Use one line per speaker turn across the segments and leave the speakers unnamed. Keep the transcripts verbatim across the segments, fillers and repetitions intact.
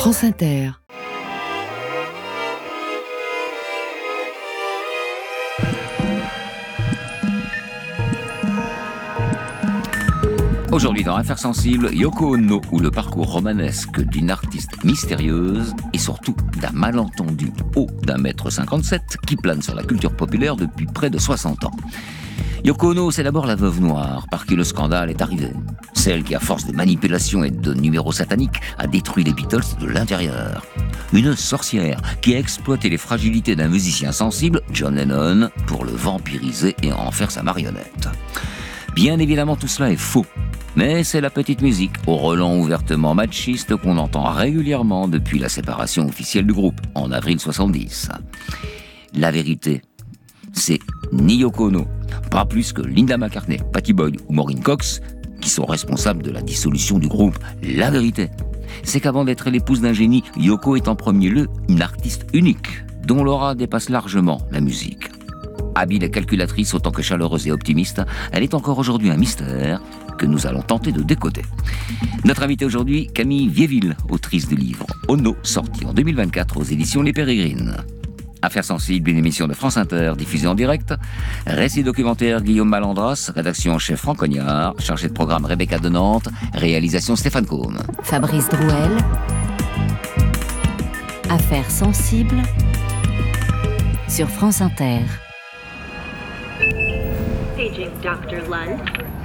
France Inter.
Aujourd'hui dans Affaires sensibles, Yoko Ono, ou le parcours romanesque d'une artiste mystérieuse et surtout d'un malentendu haut d'un mètre cinquante-sept qui plane sur la culture populaire depuis près de soixante ans. Yoko Ono, c'est d'abord la veuve noire par qui le scandale est arrivé. Celle qui, à force de manipulation et de numéros sataniques, a détruit les Beatles de l'intérieur. Une sorcière qui a exploité les fragilités d'un musicien sensible, John Lennon, pour le vampiriser et en faire sa marionnette. Bien évidemment, tout cela est faux. Mais c'est la petite musique, au relent ouvertement machiste qu'on entend régulièrement depuis la séparation officielle du groupe, en avril soixante-dix. La vérité, c'est ni Yoko Ono, pas plus que Linda McCartney, Pattie Boyd ou Maureen Cox, qui sont responsables de la dissolution du groupe. La vérité, c'est qu'avant d'être l'épouse d'un génie, Yoko est en premier lieu une artiste unique, dont l'aura dépasse largement la musique. Habile et calculatrice autant que chaleureuse et optimiste, elle est encore aujourd'hui un mystère que nous allons tenter de décoder. Notre invitée aujourd'hui, Camille Viéville, autrice du livre Ono, sorti en deux mille vingt-quatre aux éditions Les Pérégrines. Affaires sensibles, une émission de France Inter diffusée en direct. Récit documentaire Guillaume Malandras, rédaction en chef Franck Cognard, chargé de programme Rebecca de Nantes, réalisation Stéphane Combe.
Fabrice Drouel. Affaires sensibles sur France Inter.
Paging docteur Lund.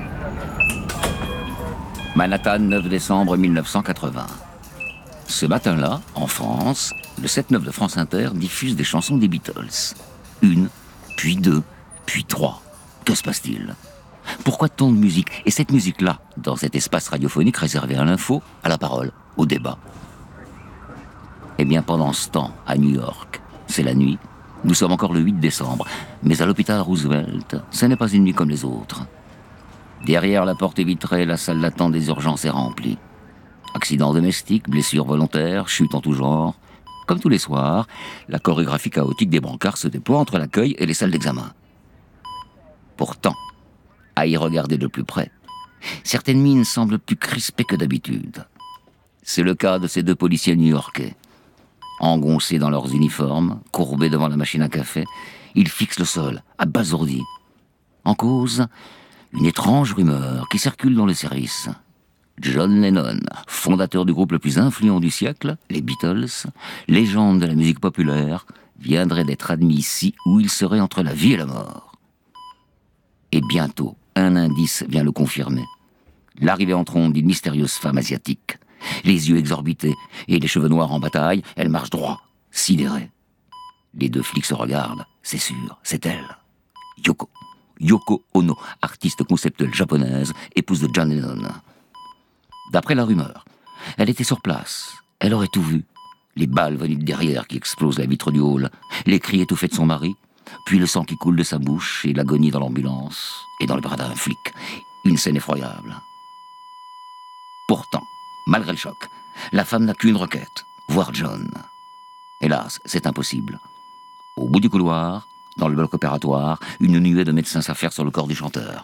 Manhattan, neuf décembre mille neuf cent quatre-vingts. Ce matin-là, en France, le sept neuf de France Inter diffuse des chansons des Beatles. Une, puis deux, puis trois. Que se passe-t-il ? Pourquoi tant de musique ? Et cette musique-là, dans cet espace radiophonique réservé à l'info, à la parole, au débat ? Eh bien, pendant ce temps, à New York, c'est la nuit. Nous sommes encore le huit décembre. Mais à l'hôpital Roosevelt, ce n'est pas une nuit comme les autres. Derrière la porte vitrée, la salle d'attente des urgences est remplie. Accidents domestiques, blessures volontaires, chutes en tout genre. Comme tous les soirs, la chorégraphie chaotique des brancards se déploie entre l'accueil et les salles d'examen. Pourtant, à y regarder de plus près, certaines mines semblent plus crispées que d'habitude. C'est le cas de ces deux policiers new-yorkais. Engoncés dans leurs uniformes, courbés devant la machine à café, ils fixent le sol, abasourdis. En cause, une étrange rumeur qui circule dans le service. John Lennon, fondateur du groupe le plus influent du siècle, les Beatles, légende de la musique populaire, viendrait d'être admis ici où il serait entre la vie et la mort. Et bientôt, un indice vient le confirmer. L'arrivée en trombe d'une mystérieuse femme asiatique. Les yeux exorbités et les cheveux noirs en bataille, elle marche droit, sidérée. Les deux flics se regardent, c'est sûr, c'est elle. Yoko. Yoko Ono, artiste conceptuelle japonaise, épouse de John Lennon. D'après la rumeur, elle était sur place, elle aurait tout vu. Les balles venues de derrière qui explosent la vitre du hall, les cris étouffés de son mari, puis le sang qui coule de sa bouche et l'agonie dans l'ambulance et dans le bras d'un flic. Une scène effroyable. Pourtant, malgré le choc, la femme n'a qu'une requête, voir John. Hélas, c'est impossible. Au bout du couloir, dans le bloc opératoire, une nuée de médecins s'affaire sur le corps du chanteur.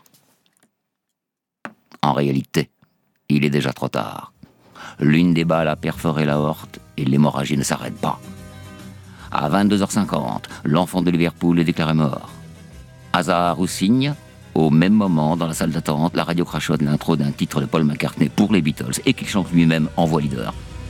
En réalité, il est déjà trop tard. L'une des balles a perforé l'aorte et l'hémorragie ne s'arrête pas. À vingt-deux heures cinquante, l'enfant de Liverpool est déclaré mort. Hasard ou signe, au même moment, dans la salle d'attente, la radio crachote l'intro d'un titre de Paul McCartney pour les Beatles et qu'il chante lui-même en voix leader.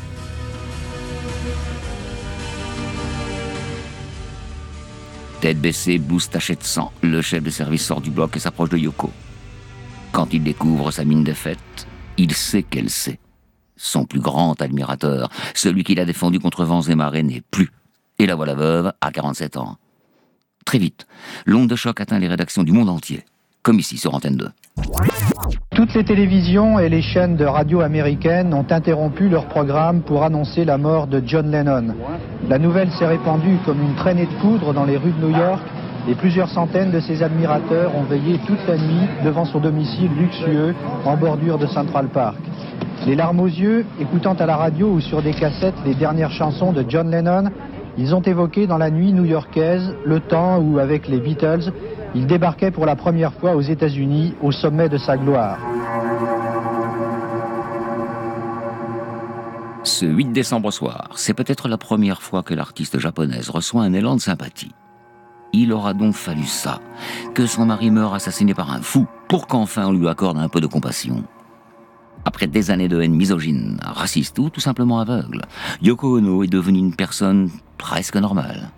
Tête baissée, blouse tachée de sang, le chef de service sort du bloc et s'approche de Yoko. Quand il découvre sa mine défaite, il sait qu'elle sait. Son plus grand admirateur, celui qui l'a défendu contre vents et marées, n'est plus. Et la voilà veuve à quarante-sept ans. Très vite, l'onde de choc atteint les rédactions du monde entier, comme ici sur Antenne deux.
Toutes les télévisions et les chaînes de radio américaines ont interrompu leur programme pour annoncer la mort de John Lennon. La nouvelle s'est répandue comme une traînée de poudre dans les rues de New York et plusieurs centaines de ses admirateurs ont veillé toute la nuit devant son domicile luxueux en bordure de Central Park. Les larmes aux yeux, écoutant à la radio ou sur des cassettes les dernières chansons de John Lennon, ils ont évoqué dans la nuit new-yorkaise le temps où, avec les Beatles, il débarquait pour la première fois aux États-Unis au sommet de sa gloire.
Ce huit décembre soir, c'est peut-être la première fois que l'artiste japonaise reçoit un élan de sympathie. Il aura donc fallu ça, que son mari meure assassiné par un fou, pour qu'enfin on lui accorde un peu de compassion. Après des années de haine misogyne, raciste ou tout simplement aveugle, Yoko Ono est devenue une personne presque normale.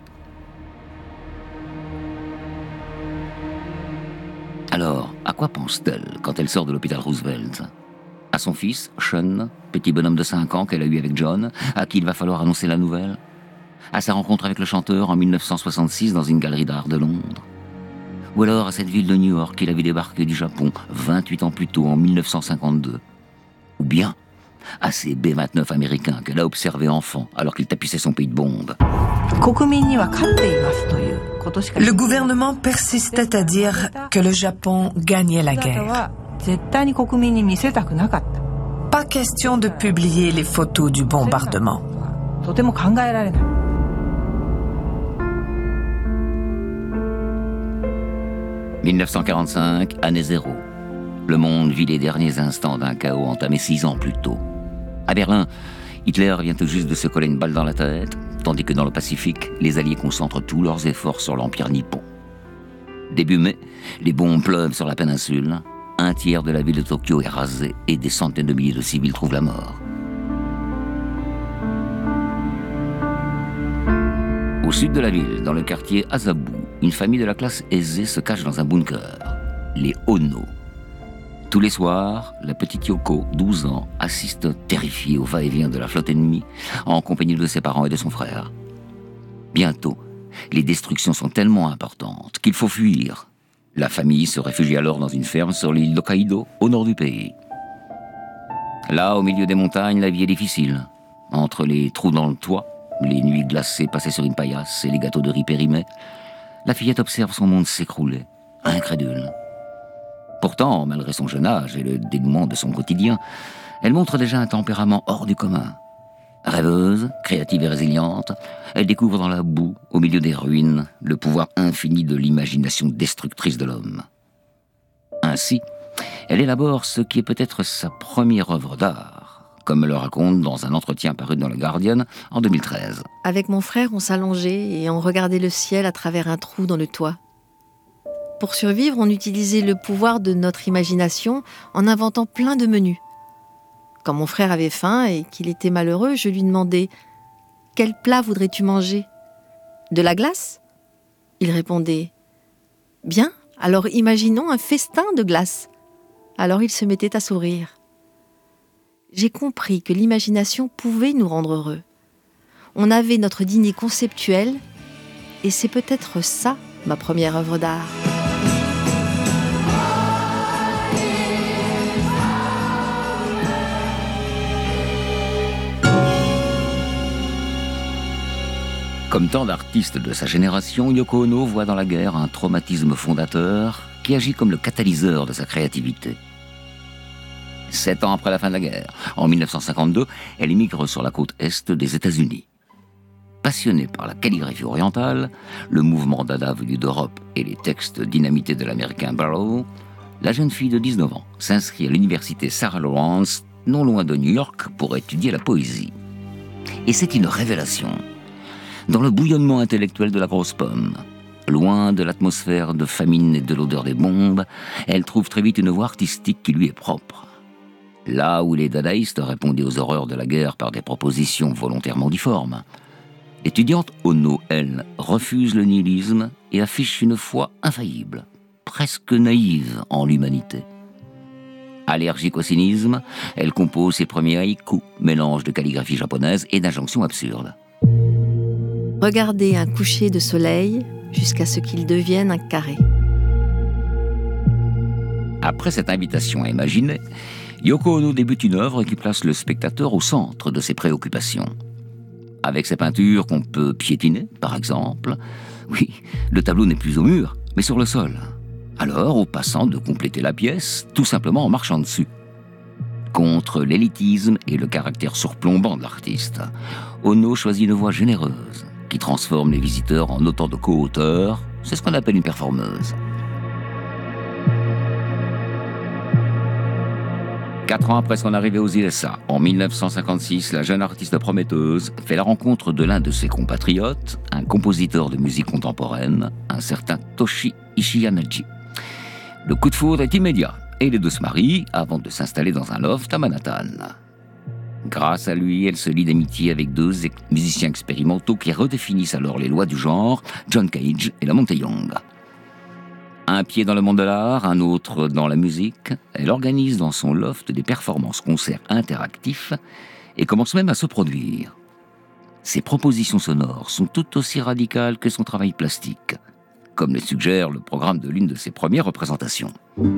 Alors, à quoi pense-t-elle quand elle sort de l'hôpital Roosevelt ? À son fils, Sean, petit bonhomme de cinq ans qu'elle a eu avec John, à qui il va falloir annoncer la nouvelle ? À sa rencontre avec le chanteur en mille neuf cent soixante-six dans une galerie d'art de Londres ? Ou alors à cette ville de New York qu'il avait débarqué du Japon vingt-huit ans plus tôt, en mille neuf cent cinquante-deux ? Ou bien à ces B vingt-neuf américains qu'elle a observés enfant alors qu'il tapissait son pays de bombes ?
Le gouvernement persistait à dire que le Japon gagnait la guerre. Pas question de publier les photos du bombardement.
mille neuf cent quarante-cinq, année zéro. Le monde vit les derniers instants d'un chaos entamé six ans plus tôt. À Berlin, Hitler vient tout juste de se coller une balle dans la tête, tandis que dans le Pacifique, les Alliés concentrent tous leurs efforts sur l'Empire nippon. Début mai, les bombes pleuvent sur la péninsule. Un tiers de la ville de Tokyo est rasé et des centaines de milliers de civils trouvent la mort. Au sud de la ville, dans le quartier Azabu, une famille de la classe aisée se cache dans un bunker, les Ono. Tous les soirs, la petite Yoko, douze ans, assiste terrifiée au va-et-vient de la flotte ennemie, en compagnie de ses parents et de son frère. Bientôt, les destructions sont tellement importantes qu'il faut fuir. La famille se réfugie alors dans une ferme sur l'île d'Hokkaido, au nord du pays. Là, au milieu des montagnes, la vie est difficile. Entre les trous dans le toit, les nuits glacées passées sur une paillasse et les gâteaux de riz périmés, la fillette observe son monde s'écrouler, incrédule. Pourtant, malgré son jeune âge et le dénouement de son quotidien, elle montre déjà un tempérament hors du commun. Rêveuse, créative et résiliente, elle découvre dans la boue, au milieu des ruines, le pouvoir infini de l'imagination destructrice de l'homme. Ainsi, elle élabore ce qui est peut-être sa première œuvre d'art, comme le raconte dans un entretien paru dans le Guardian en deux mille treize.
Avec mon frère, on s'allongeait et on regardait le ciel à travers un trou dans le toit. Pour survivre, on utilisait le pouvoir de notre imagination en inventant plein de menus. Quand mon frère avait faim et qu'il était malheureux, je lui demandais « Quel plat voudrais-tu manger ? De la glace ?» Il répondait « Bien, alors imaginons un festin de glace. » Alors il se mettait à sourire. J'ai compris que l'imagination pouvait nous rendre heureux. On avait notre dîner conceptuel et c'est peut-être ça ma première œuvre d'art.
Comme tant d'artistes de sa génération, Yoko Ono voit dans la guerre un traumatisme fondateur qui agit comme le catalyseur de sa créativité. Sept ans après la fin de la guerre, en mille neuf cent cinquante-deux, elle émigre sur la côte est des États-Unis. Passionnée par la calligraphie orientale, le mouvement Dada venu d'Europe et les textes dynamités de l'américain Barrow, la jeune fille de dix-neuf ans s'inscrit à l'université Sarah Lawrence, non loin de New York, pour étudier la poésie. Et c'est une révélation. Dans le bouillonnement intellectuel de la grosse pomme, loin de l'atmosphère de famine et de l'odeur des bombes, elle trouve très vite une voie artistique qui lui est propre. Là où les dadaïstes répondaient aux horreurs de la guerre par des propositions volontairement difformes, l'étudiante Ono, elle, refuse le nihilisme et affiche une foi infaillible, presque naïve en l'humanité. Allergique au cynisme, elle compose ses premiers haïkus, mélange de calligraphie japonaise et d'injonctions absurdes.
Regarder un coucher de soleil jusqu'à ce qu'il devienne un carré.
Après cette invitation à imaginer, Yoko Ono débute une œuvre qui place le spectateur au centre de ses préoccupations. Avec ses peintures qu'on peut piétiner, par exemple, oui, le tableau n'est plus au mur, mais sur le sol. Alors, aux passants de compléter la pièce, tout simplement en marchant dessus. Contre l'élitisme et le caractère surplombant de l'artiste, Ono choisit une voie généreuse qui transforme les visiteurs en autant de co-auteurs. C'est ce qu'on appelle une performeuse. Quatre ans après son arrivée aux U S A, en mille neuf cent cinquante-six, la jeune artiste prometteuse fait la rencontre de l'un de ses compatriotes, un compositeur de musique contemporaine, un certain Toshi Ishiyanaji. Le coup de foudre est immédiat et les deux se marient avant de s'installer dans un loft à Manhattan. Grâce à lui, elle se lie d'amitié avec deux musiciens expérimentaux qui redéfinissent alors les lois du genre, John Cage et Lamont Young. Un pied dans le monde de l'art, un autre dans la musique, elle organise dans son loft des performances-concerts interactifs et commence même à se produire. Ses propositions sonores sont tout aussi radicales que son travail plastique, comme le suggère le programme de l'une de ses premières représentations.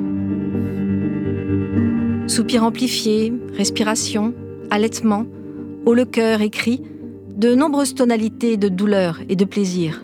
Soupir amplifié, respiration, halètement, haut le cœur et cri, de nombreuses tonalités de douleur et de plaisir.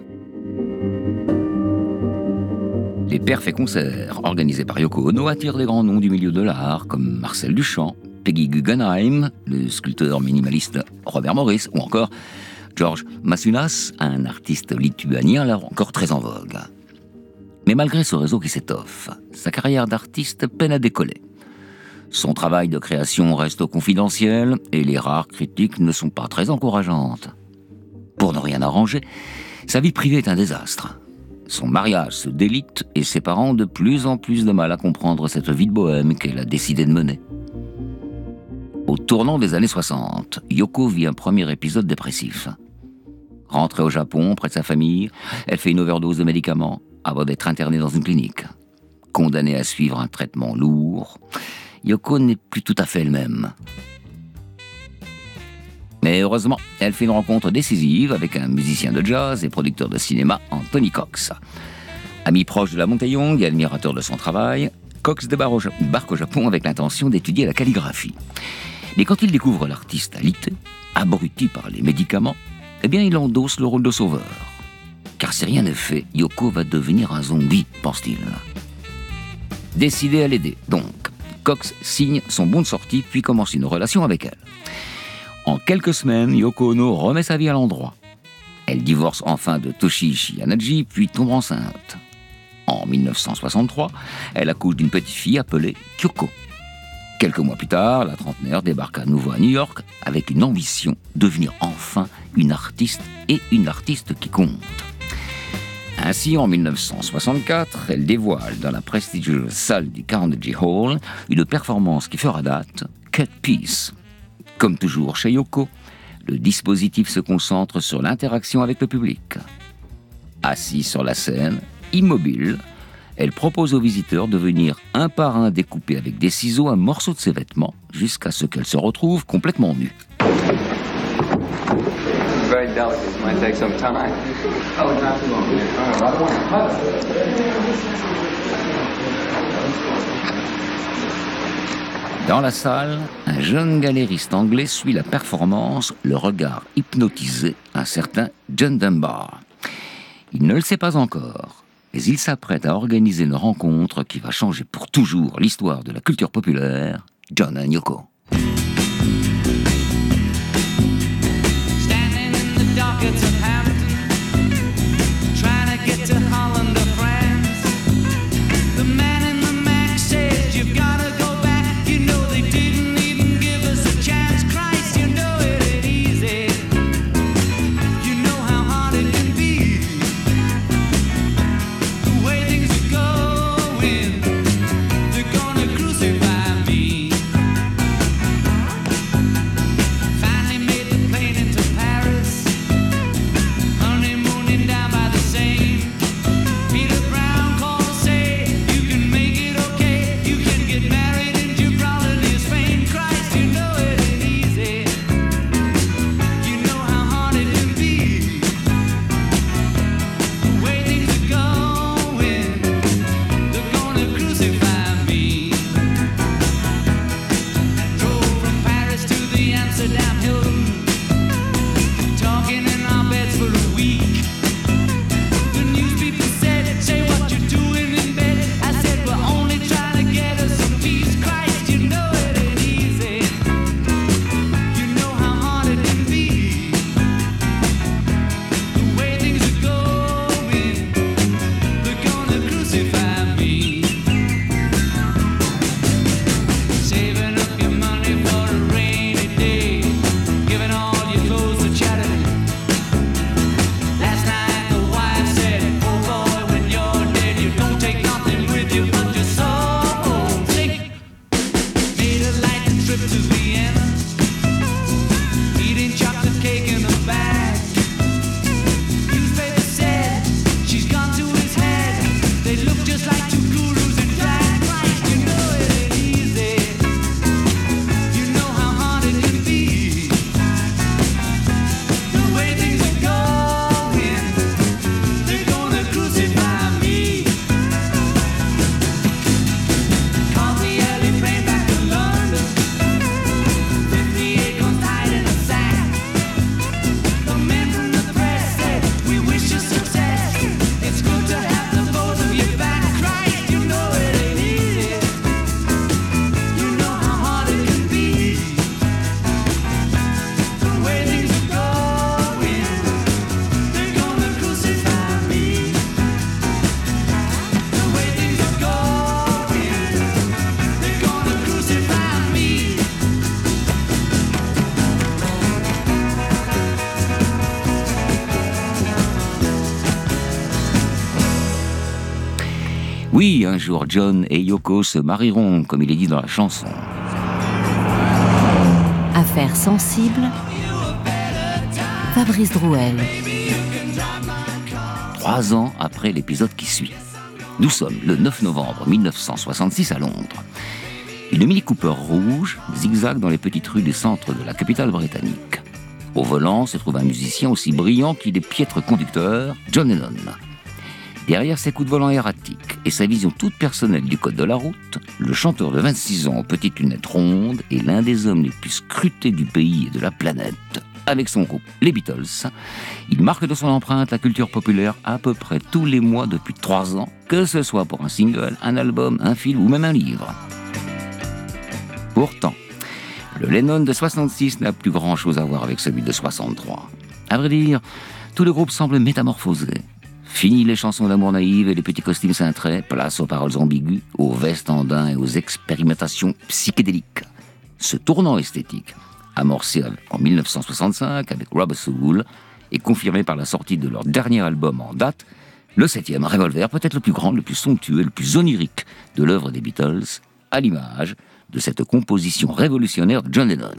Les perfs concerts organisés par Yoko Ono attirent des grands noms du milieu de l'art comme Marcel Duchamp, Peggy Guggenheim, le sculpteur minimaliste Robert Morris ou encore Georges Masunas, un artiste lituanien là encore très en vogue. Mais malgré ce réseau qui s'étoffe, sa carrière d'artiste peine à décoller. Son travail de création reste confidentiel et les rares critiques ne sont pas très encourageantes. Pour ne rien arranger, sa vie privée est un désastre. Son mariage se délite et ses parents ont de plus en plus de mal à comprendre cette vie de bohème qu'elle a décidé de mener. Au tournant des années soixante, Yoko vit un premier épisode dépressif. Rentrée au Japon, près de sa famille, elle fait une overdose de médicaments avant d'être internée dans une clinique. Condamnée à suivre un traitement lourd, Yoko n'est plus tout à fait elle-même. Mais heureusement, elle fait une rencontre décisive avec un musicien de jazz et producteur de cinéma, Anthony Cox. Ami proche de Lamont Young et admirateur de son travail, Cox débarque au Japon avec l'intention d'étudier la calligraphie. Mais quand il découvre l'artiste alité, abruti par les médicaments, eh bien il endosse le rôle de sauveur. Car si rien n'est fait, Yoko va devenir un zombie, pense-t-il. Décidé à l'aider, donc, Cox signe son bon de sortie puis commence une relation avec elle. En quelques semaines, Yoko Ono remet sa vie à l'endroit. Elle divorce enfin de Toshi Ishiyanaji puis tombe enceinte. En mille neuf cent soixante-trois, elle accouche d'une petite fille appelée Kyoko. Quelques mois plus tard, la trentenaire débarque à nouveau à New York avec une ambition de devenir enfin une artiste et une artiste qui compte. Ainsi, en mille neuf cent soixante-quatre, elle dévoile dans la prestigieuse salle du Carnegie Hall une performance qui fera date, Cut Piece. Comme toujours chez Yoko, le dispositif se concentre sur l'interaction avec le public. Assise sur la scène, immobile, elle propose aux visiteurs de venir un par un découper avec des ciseaux un morceau de ses vêtements jusqu'à ce qu'elle se retrouve complètement nue.
Very delicate. It might take some time. Oh, not too long. I don't want to cut it.
Dans la salle, un jeune galériste anglais suit la performance, le regard hypnotisé, un certain John Dunbar. Il ne le sait pas encore, mais il s'apprête à organiser une rencontre qui va changer pour toujours l'histoire de la culture populaire, John and Yoko.
Dockets of Hampton, trying to get to Holland or France. The man in the Mac says you've got to go back. You know they didn't even give us a chance. Christ, you know it ain't easy. You know how hard it can be. The way things are going, they're gonna crucify me.
Oui, un jour, John et Yoko se marieront, comme il est dit dans la chanson.
Affaires sensibles, Fabrice Drouel.
Trois ans après l'épisode qui suit. Nous sommes le neuf novembre mille neuf cent soixante-six à Londres. Une Mini Cooper rouge zigzague dans les petites rues du centre de la capitale britannique. Au volant se trouve un musicien aussi brillant qu'il est piètre conducteur, John Lennon. Derrière ses coups de volant erratiques et sa vision toute personnelle du code de la route, le chanteur de vingt-six ans aux petites lunettes rondes est l'un des hommes les plus scrutés du pays et de la planète. Avec son groupe, les Beatles, il marque de son empreinte la culture populaire à peu près tous les mois depuis trois ans, que ce soit pour un single, un album, un film ou même un livre. Pourtant, le Lennon de soixante-six n'a plus grand-chose à voir avec celui de soixante-trois. À vrai dire, tout le groupe semble métamorphosé. Fini les chansons d'amour naïves et les petits costumes cintrés, place aux paroles ambiguës, aux vestes en daim et aux expérimentations psychédéliques. Ce tournant esthétique, amorcé en mille neuf cent soixante-cinq avec Rubber Soul et confirmé par la sortie de leur dernier album en date, le septième, Revolver, peut être le plus grand, le plus somptueux, le plus onirique de l'œuvre des Beatles, à l'image de cette composition révolutionnaire de John Lennon.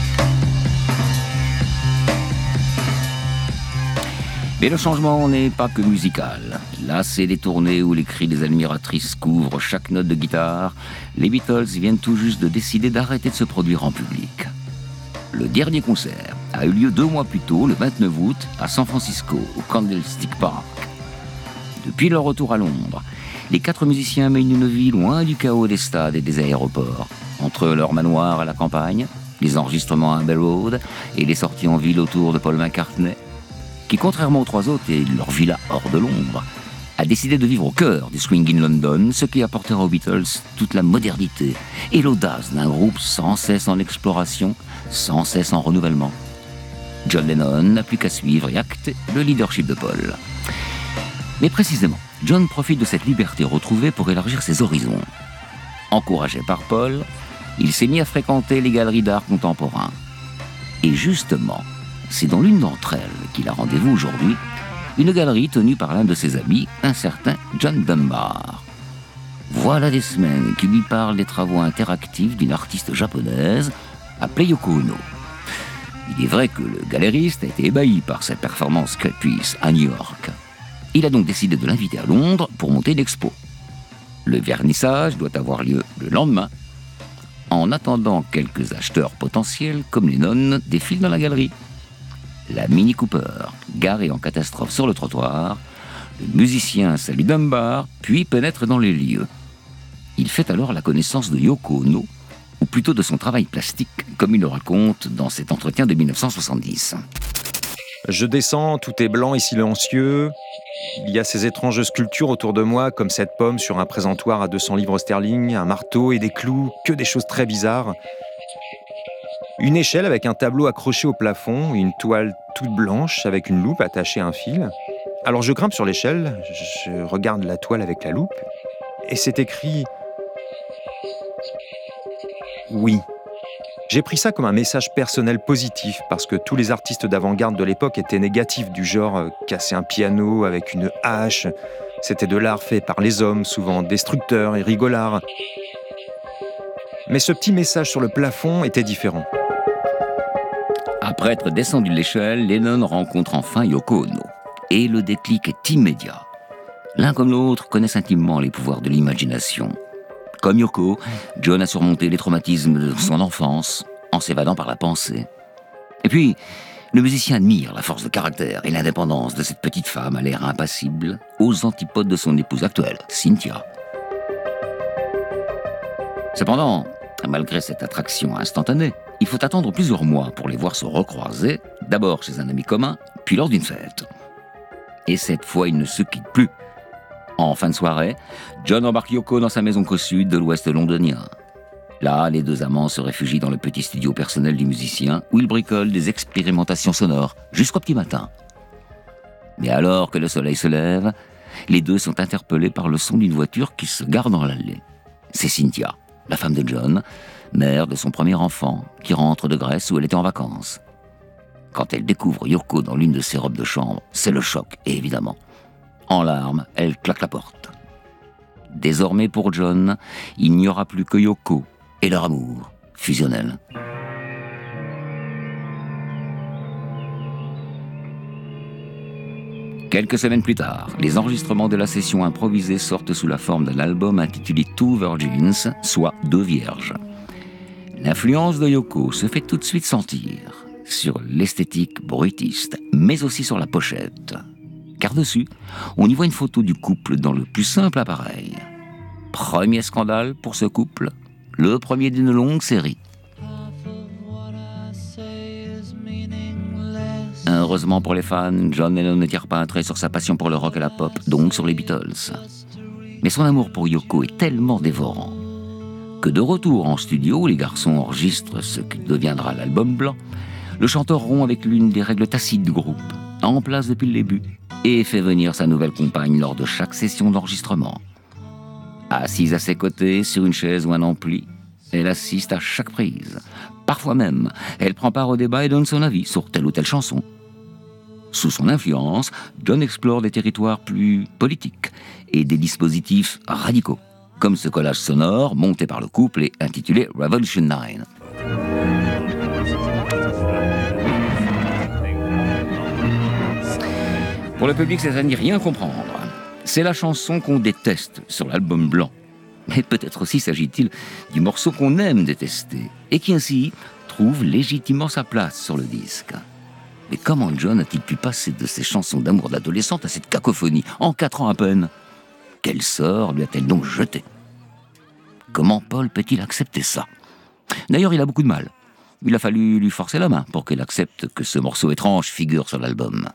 Mais le changement n'est pas que musical. Lassés des tournées où les cris des admiratrices couvrent chaque note de guitare, les Beatles viennent tout juste de décider d'arrêter de se produire en public. Le dernier concert a eu lieu deux mois plus tôt, le vingt-neuf août, à San Francisco, au Candlestick Park. Depuis leur retour à Londres, les quatre musiciens mènent une vie loin du chaos des stades et des aéroports. Entre leur manoir à la campagne, les enregistrements à Abbey Road et les sorties en ville autour de Paul McCartney, qui, contrairement aux trois autres et leur villa hors de Londres, a décidé de vivre au cœur du swing in London, ce qui apportera aux Beatles toute la modernité et l'audace d'un groupe sans cesse en exploration, sans cesse en renouvellement. John Lennon n'a plus qu'à suivre et acter le leadership de Paul. Mais précisément, John profite de cette liberté retrouvée pour élargir ses horizons. Encouragé par Paul, il s'est mis à fréquenter les galeries d'art contemporain. Et justement, c'est dans l'une d'entre elles qu'il a rendez-vous aujourd'hui, une galerie tenue par l'un de ses amis, un certain John Dunbar. Voilà des semaines qui lui parle des travaux interactifs d'une artiste japonaise appelée Yoko Ono. Il est vrai que le galériste a été ébahi par cette performance sculptrice à New York. Il a donc décidé de l'inviter à Londres pour monter une expo. Le vernissage doit avoir lieu le lendemain. En attendant, quelques acheteurs potentiels, comme les nonnes, défilent dans la galerie. La Mini Cooper, garée en catastrophe sur le trottoir, le musicien salue Dunbar, puis pénètre dans les lieux. Il fait alors la connaissance de Yoko Ono, ou plutôt de son travail plastique, comme il le raconte dans cet entretien de mille neuf cent soixante-dix.
Je descends, tout est blanc et silencieux. Il y a ces étranges sculptures autour de moi, comme cette pomme sur un présentoir à deux cents livres sterling, un marteau et des clous, que des choses très bizarres. Une échelle avec un tableau accroché au plafond, une toile toute blanche avec une loupe attachée à un fil. Alors je grimpe sur l'échelle, je regarde la toile avec la loupe, et c'est écrit « Oui ». J'ai pris ça comme un message personnel positif, parce que tous les artistes d'avant-garde de l'époque étaient négatifs, du genre euh, casser un piano avec une hache. C'était de l'art fait par les hommes, souvent destructeurs et rigolards. Mais ce petit message sur le plafond était différent.
Après être descendu de l'échelle, Lennon rencontre enfin Yoko Ono. Et le déclic est immédiat. L'un comme l'autre connaissent intimement les pouvoirs de l'imagination. Comme Yoko, John a surmonté les traumatismes de son enfance en s'évadant par la pensée. Et puis, le musicien admire la force de caractère et l'indépendance de cette petite femme à l'air impassible, aux antipodes de son épouse actuelle, Cynthia. Cependant, malgré cette attraction instantanée, il faut attendre plusieurs mois pour les voir se recroiser, d'abord chez un ami commun, puis lors d'une fête. Et cette fois, ils ne se quittent plus. En fin de soirée, John embarque Yoko dans sa maison cossue de l'ouest londonien. Là, les deux amants se réfugient dans le petit studio personnel du musicien où ils bricolent des expérimentations sonores jusqu'au petit matin. Mais alors que le soleil se lève, les deux sont interpellés par le son d'une voiture qui se gare dans l'allée. C'est Cynthia, la femme de John, mère de son premier enfant, qui rentre de Grèce où elle était en vacances. Quand elle découvre Yoko dans l'une de ses robes de chambre, c'est le choc, et évidemment. En larmes, elle claque la porte. Désormais pour John, il n'y aura plus que Yoko et leur amour fusionnel. Quelques semaines plus tard, les enregistrements de la session improvisée sortent sous la forme d'un album intitulé Two Virgins, soit Deux Vierges. L'influence de Yoko se fait tout de suite sentir sur l'esthétique bruitiste, mais aussi sur la pochette. Car dessus, on y voit une photo du couple dans le plus simple appareil. Premier scandale pour ce couple, le premier d'une longue série. Heureusement pour les fans, John Lennon ne tire pas un trait sur sa passion pour le rock et la pop, donc sur les Beatles. Mais son amour pour Yoko est tellement dévorant que de retour en studio, les garçons enregistrent ce qui deviendra l'album blanc. Le chanteur rompt avec l'une des règles tacites du groupe, en place depuis le début, et fait venir sa nouvelle compagne lors de chaque session d'enregistrement. Assise à ses côtés, sur une chaise ou un ampli, elle assiste à chaque prise. Parfois même, elle prend part au débat et donne son avis sur telle ou telle chanson. Sous son influence, John explore des territoires plus politiques et des dispositifs radicaux, comme ce collage sonore monté par le couple et intitulé Revolution neuf. Pour le public, c'est à n'y rien comprendre. C'est la chanson qu'on déteste sur l'album blanc. Mais peut-être aussi s'agit-il du morceau qu'on aime détester et qui ainsi trouve légitimement sa place sur le disque. Mais comment John a-t-il pu passer de ses chansons d'amour d'adolescente à cette cacophonie en quatre ans à peine? Quel sort lui a-t-elle donc jeté? Comment Paul peut-il accepter ça? D'ailleurs, il a beaucoup de mal. Il a fallu lui forcer la main pour qu'il accepte que ce morceau étrange figure sur l'album.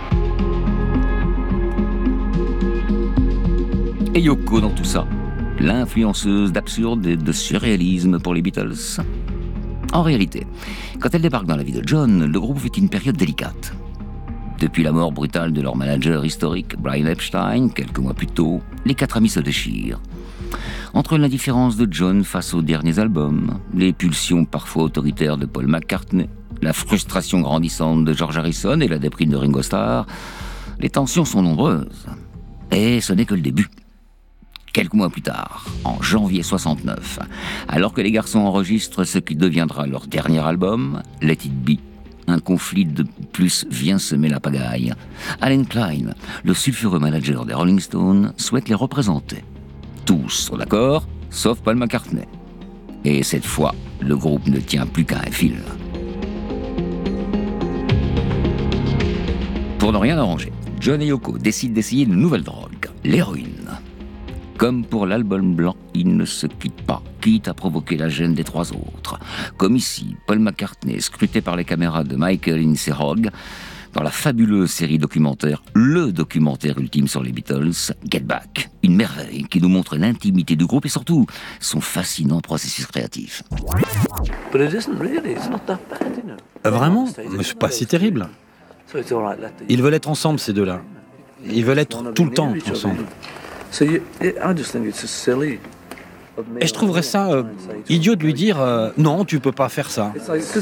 Et Yoko dans tout ça, l'influenceuse d'absurde et de surréalisme pour les Beatles. En réalité, quand elle débarque dans la vie de John, le groupe vit une période délicate. Depuis la mort brutale de leur manager historique, Brian Epstein, quelques mois plus tôt, les quatre amis se déchirent. Entre l'indifférence de John face aux derniers albums, les pulsions parfois autoritaires de Paul McCartney, la frustration grandissante de George Harrison et la déprime de Ringo Starr, les tensions sont nombreuses. Et ce n'est que le début. Quelques mois plus tard, en janvier soixante-neuf, alors que les garçons enregistrent ce qui deviendra leur dernier album, Let It Be, un conflit de plus vient semer la pagaille. Allen Klein, le sulfureux manager des Rolling Stones, souhaite les représenter. Tous sont d'accord, sauf Paul McCartney. Et cette fois, le groupe ne tient plus qu'à un fil. Pour ne rien arranger, John et Yoko décident d'essayer une nouvelle drogue, l'héroïne. Comme pour l'album blanc, ils ne se quittent pas, quitte à provoquer la gêne des trois autres. Comme ici, Paul McCartney, scruté par les caméras de Michael Inserog, dans la fabuleuse série documentaire, le documentaire ultime sur les Beatles, Get Back, une merveille qui nous montre l'intimité du groupe et surtout son fascinant processus créatif.
Vraiment? Mais c'est pas si terrible. Ils veulent être ensemble, ces deux-là. Ils veulent être tout le temps ensemble. Et je trouverais ça euh, idiot de lui dire euh, non, tu peux pas faire ça.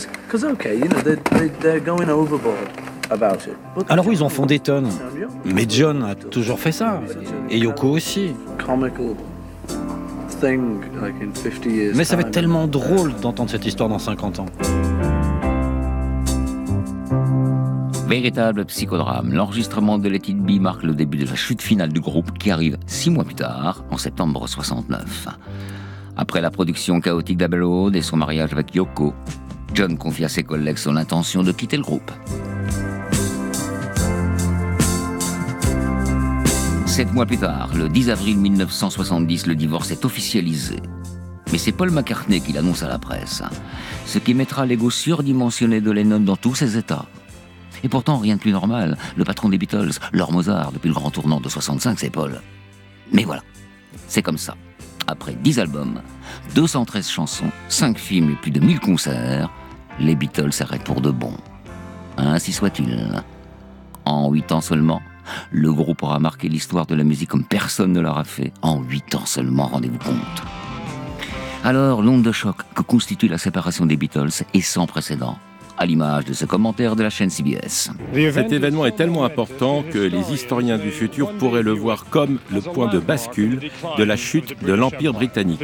Alors oui, ils en font des tonnes. Mais John a toujours fait ça. Et Yoko aussi. Mais ça va être tellement drôle d'entendre cette histoire dans cinquante ans.
Véritable psychodrame, l'enregistrement de Let It Be marque le début de la chute finale du groupe qui arrive six mois plus tard, en septembre soixante-neuf. Après la production chaotique d'Abbey Road et son mariage avec Yoko, John confie à ses collègues son intention de quitter le groupe. Sept mois plus tard, le dix avril mille neuf cent soixante-dix, le divorce est officialisé. Mais c'est Paul McCartney qui l'annonce à la presse, ce qui mettra l'ego surdimensionné de Lennon dans tous ses états. Et pourtant, rien de plus normal. Le patron des Beatles, Lord Mozart, depuis le grand tournant de soixante-cinq, c'est Paul. Mais voilà, c'est comme ça. Après dix albums, deux cent treize chansons, cinq films et plus de mille concerts, les Beatles s'arrêtent pour de bon. Ainsi soit-il. En huit ans seulement, le groupe aura marqué l'histoire de la musique comme personne ne l'aura fait. En huit ans seulement, rendez-vous compte. Alors, l'onde de choc que constitue la séparation des Beatles est sans précédent. à l'image de ce commentaire de la chaîne C B S.
Cet événement est tellement important que les historiens du futur pourraient le voir comme le point de bascule de la chute de l'Empire britannique.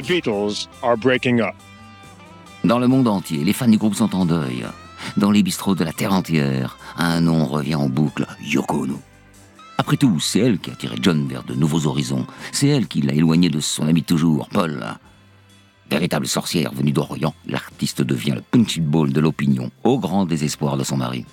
Dans le monde entier, les fans du groupe sont en deuil. Dans les bistrots de la terre entière, un nom revient en boucle, Yoko Ono. Après tout, c'est elle qui a tiré John vers de nouveaux horizons. C'est elle qui l'a éloigné de son ami de toujours, Paul. Véritable sorcière venue d'Orient, l'artiste devient le punching ball de l'opinion, au grand désespoir de son mari.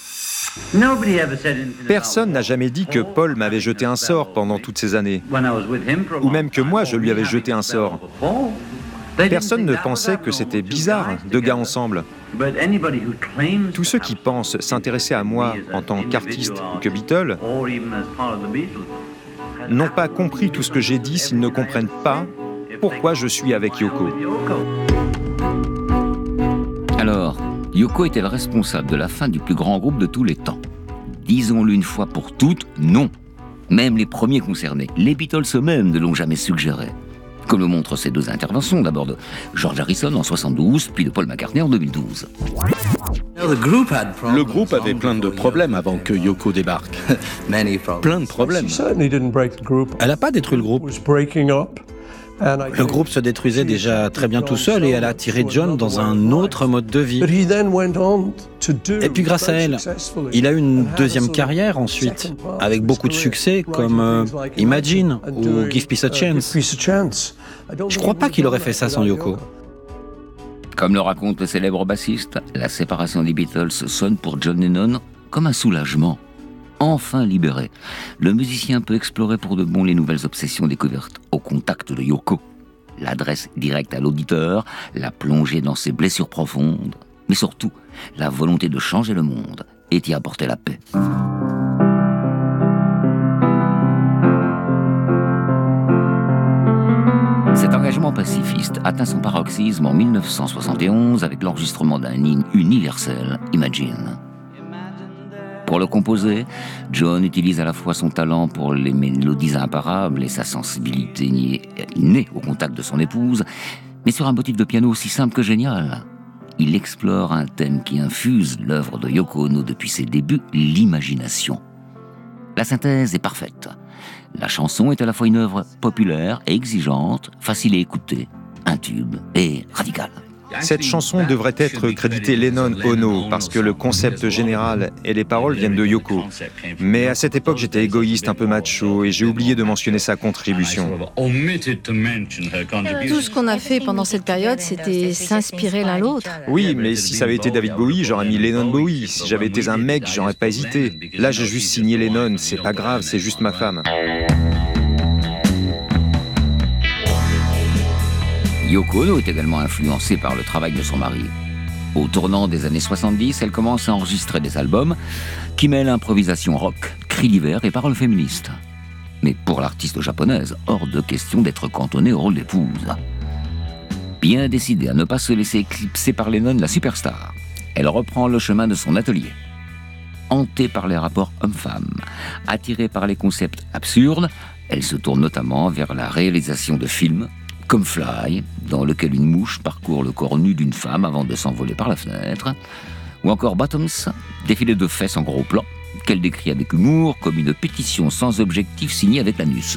Personne n'a jamais dit que Paul m'avait jeté un sort pendant toutes ces années, ou même que moi je lui avais jeté un sort. Personne ne pensait que c'était bizarre, deux gars ensemble. Tous ceux qui pensent s'intéresser à moi en tant qu'artiste ou que Beatle n'ont pas compris tout ce que j'ai dit s'ils ne comprennent pas pourquoi je suis avec Yoko.
Alors, Yoko était le responsable de la fin du plus grand groupe de tous les temps. Disons-le une fois pour toutes, non. Même les premiers concernés, les Beatles eux-mêmes ne l'ont jamais suggéré. Comme le montrent ces deux interventions, d'abord de George Harrison en soixante-douze, puis de Paul McCartney en deux mille douze.
Le groupe avait plein de problèmes avant que Yoko débarque. Plein de problèmes. Elle n'a pas détruit le groupe. Le groupe se détruisait déjà très bien tout seul et elle a tiré John dans un autre mode de vie. Et puis grâce à elle, il a eu une deuxième carrière ensuite, avec beaucoup de succès comme euh, Imagine ou Give Peace a Chance. Je crois pas qu'il aurait fait ça sans Yoko.
Comme le raconte le célèbre bassiste, la séparation des Beatles sonne pour John Lennon comme un soulagement. Enfin libéré, le musicien peut explorer pour de bon les nouvelles obsessions découvertes au contact de Yoko. L'adresse directe à l'auditeur, la plongée dans ses blessures profondes, mais surtout la volonté de changer le monde et d'y apporter la paix. Cet engagement pacifiste atteint son paroxysme en mille neuf cent soixante et onze avec l'enregistrement d'un hymne universel, Imagine. Pour le composer, John utilise à la fois son talent pour les mélodies imparables et sa sensibilité née au contact de son épouse, mais sur un motif de piano aussi simple que génial. Il explore un thème qui infuse l'œuvre de Yoko Ono depuis ses débuts, l'imagination. La synthèse est parfaite. La chanson est à la fois une œuvre populaire et exigeante, facile à écouter, un tube et radical.
Cette chanson devrait être créditée Lennon-Ono parce que le concept général et les paroles viennent de Yoko. Mais à cette époque, j'étais égoïste, un peu macho, et j'ai oublié de mentionner sa contribution.
Tout ce qu'on a fait pendant cette période, c'était s'inspirer l'un l'autre.
Oui, mais si ça avait été David Bowie, j'aurais mis Lennon-Bowie. Si j'avais été un mec, j'aurais pas hésité. Là, j'ai juste signé Lennon, c'est pas grave, c'est juste ma femme.
Yoko Ono est également influencée par le travail de son mari. Au tournant des années soixante-dix, elle commence à enregistrer des albums qui mêlent improvisation rock, cris d'hiver et paroles féministes. Mais pour l'artiste japonaise, hors de question d'être cantonnée au rôle d'épouse. Bien décidée à ne pas se laisser éclipser par Lennon, la superstar, elle reprend le chemin de son atelier. Hantée par les rapports hommes-femmes, attirée par les concepts absurdes, elle se tourne notamment vers la réalisation de films comme Fly, dans lequel une mouche parcourt le corps nu d'une femme avant de s'envoler par la fenêtre, ou encore Bottoms, défilé de fesses en gros plan, qu'elle décrit avec humour comme une pétition sans objectif signée avec l'anus.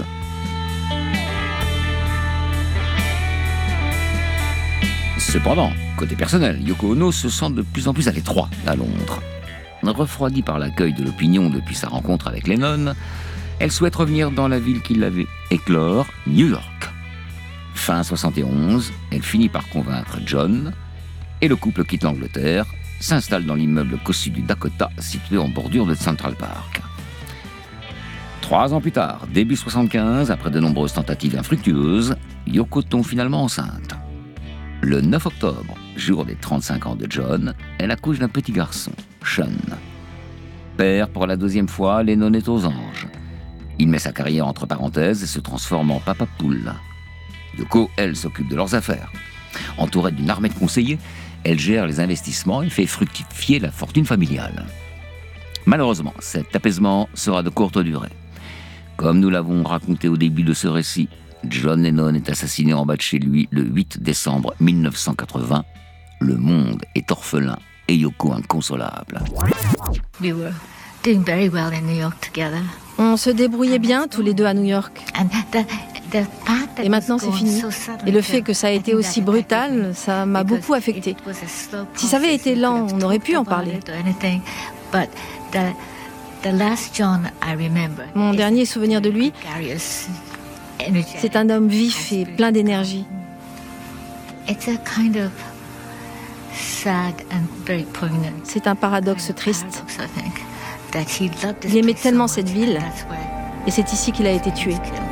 Cependant, côté personnel, Yoko Ono se sent de plus en plus à l'étroit à Londres. Refroidie par l'accueil de l'opinion depuis sa rencontre avec Lennon, elle souhaite revenir dans la ville qui l'avait éclore, New York. Fin soixante et onze, elle finit par convaincre John et le couple quitte l'Angleterre, s'installe dans l'immeuble cossu du Dakota situé en bordure de Central Park. Trois ans plus tard, début soixante-quinze, après de nombreuses tentatives infructueuses, Yoko tombe finalement enceinte. Le neuf octobre, jour des trente-cinq ans de John, elle accouche d'un petit garçon, Sean. Père pour la deuxième fois, Lennon est aux anges. Il met sa carrière entre parenthèses et se transforme en papa poule. Yoko, elle, s'occupe de leurs affaires. Entourée d'une armée de conseillers, elle gère les investissements et fait fructifier la fortune familiale. Malheureusement, cet apaisement sera de courte durée. Comme nous l'avons raconté au début de ce récit, John Lennon est assassiné en bas de chez lui le huit décembre mille neuf cent quatre-vingts. Le monde est orphelin et Yoko inconsolable.
We were doing very well in New York together.
On se débrouillait bien tous les deux à New York.
And the, the fact that
Et maintenant
it's
c'est
gone
fini.
so suddenly,
Et le fait que ça a
I
été
think
aussi
that
brutal,
affected me,
ça m'a
because
beaucoup affecté.
it was a slow
Si ça avait
process,
été
we
lent,
could
on
have
aurait pu en
talked about
parler.
it or anything, but the, the last John I remember
Mon
is
dernier souvenir de lui,
gregarious, energetic.
c'est un homme vif et plein d'énergie.
It's a kind of sad and very poignant.
C'est un paradoxe triste.
Paradox, I think, that he loved this
Il aimait
place so
tellement
much,
cette ville,
and that's where
et c'est ici qu'il a été tué.
he was killed.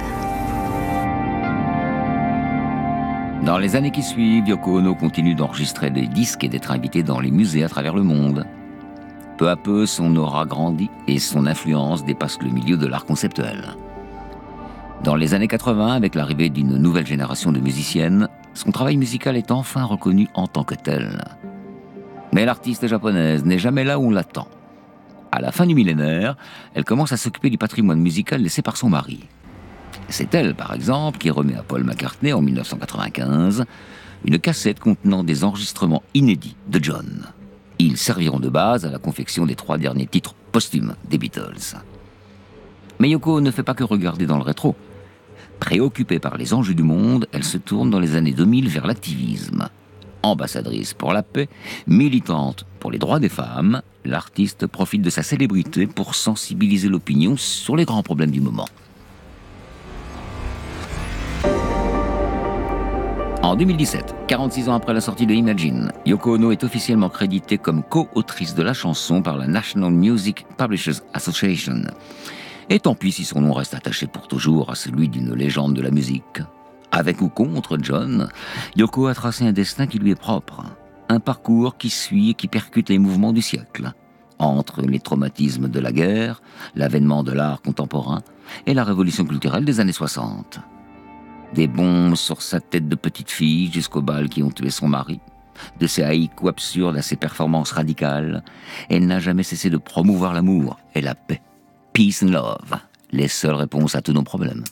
Dans les années qui suivent, Yoko Ono continue d'enregistrer des disques et d'être invitée dans les musées à travers le monde. Peu à peu, son aura grandit et son influence dépasse le milieu de l'art conceptuel. Dans les années quatre-vingts, avec l'arrivée d'une nouvelle génération de musiciennes, son travail musical est enfin reconnu en tant que tel. Mais l'artiste japonaise n'est jamais là où on l'attend. À la fin du millénaire, elle commence à s'occuper du patrimoine musical laissé par son mari. C'est elle, par exemple, qui remet à Paul McCartney en dix-neuf cent quatre-vingt-quinze une cassette contenant des enregistrements inédits de John. Ils serviront de base à la confection des trois derniers titres posthumes des Beatles. Mais Yoko ne fait pas que regarder dans le rétro. Préoccupée par les enjeux du monde, elle se tourne dans les années deux mille vers l'activisme. Ambassadrice pour la paix, militante pour les droits des femmes, l'artiste profite de sa célébrité pour sensibiliser l'opinion sur les grands problèmes du moment. En deux mille dix-sept, quarante-six ans après la sortie de Imagine, Yoko Ono est officiellement créditée comme co-autrice de la chanson par la National Music Publishers Association. Et tant pis si son nom reste attaché pour toujours à celui d'une légende de la musique. Avec ou contre John, Yoko a tracé un destin qui lui est propre. Un parcours qui suit et qui percute les mouvements du siècle. Entre les traumatismes de la guerre, l'avènement de l'art contemporain et la révolution culturelle des années soixante. Des bombes sur sa tête de petite fille jusqu'aux balles qui ont tué son mari. De ses haïkus absurdes à ses performances radicales, elle n'a jamais cessé de promouvoir l'amour et la paix. Peace and love, les seules réponses à tous nos problèmes.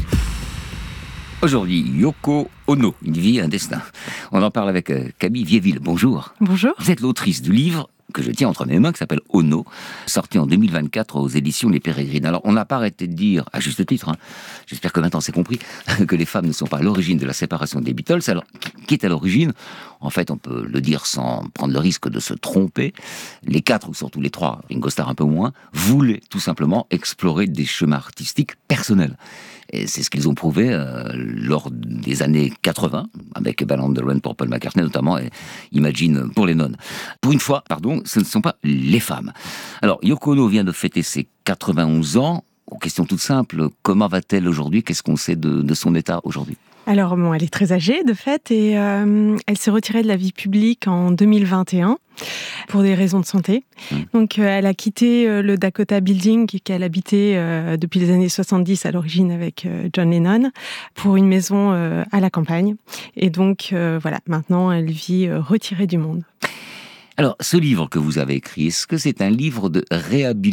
Aujourd'hui, Yoko Ono, une vie, un destin. On en parle avec euh, Camille Viéville. Bonjour.
Bonjour.
Vous êtes l'autrice du livre que je tiens entre mes mains, qui s'appelle Ono, sorti en deux mille vingt-quatre aux éditions Les Pérégrines. Alors, on n'a pas arrêté de dire, à juste titre, hein, j'espère que maintenant c'est compris, que les femmes ne sont pas à l'origine de la séparation des Beatles. Alors, qui est à l'origine ? En fait, on peut le dire sans prendre le risque de se tromper. Les quatre, ou surtout les trois, Ringo Starr un peu moins, voulaient tout simplement explorer des chemins artistiques personnels. Et c'est ce qu'ils ont prouvé euh, lors des années quatre-vingts, avec Band on the Run pour Paul McCartney notamment, et Imagine pour Lennon. Pour une fois, pardon, ce ne sont pas les femmes. Alors, Yoko Ono vient de fêter ses quatre-vingt-onze ans. Aux questions toutes simples, comment va-t-elle aujourd'hui ? Qu'est-ce qu'on sait de, de son état aujourd'hui ?
Alors, bon, elle est très âgée, de fait, et euh, elle s'est retirée de la vie publique en deux mille vingt et un pour des raisons de santé. Mmh. Donc, euh, elle a quitté euh, le Dakota Building qu'elle habitait euh, depuis les années soixante-dix à l'origine avec euh, John Lennon pour une maison euh, à la campagne. Et donc, euh, voilà, maintenant, elle vit euh, retirée du monde.
Alors, ce livre que vous avez écrit, est-ce que c'est un livre de réhabilitation ?